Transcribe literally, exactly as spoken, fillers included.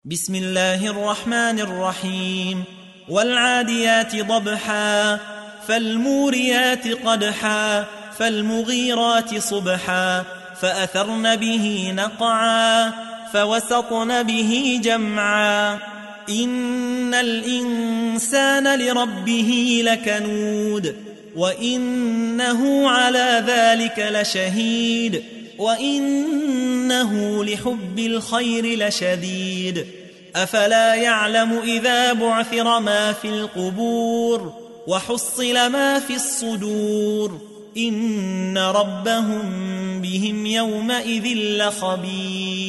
بسم الله الرحمن الرحيم. والعاديات ضبحا فالموريات قدحا فالمغيرات صبحا فأثرن به نقعا فوسطن به جمعا إن الإنسان لربه لكنود وإنه على ذلك لشهيد وإنه لحب الخير لشديد أفلا يعلم إذا بعثر ما في القبور وحصل ما في الصدور إن ربهم بهم يومئذ لخبير.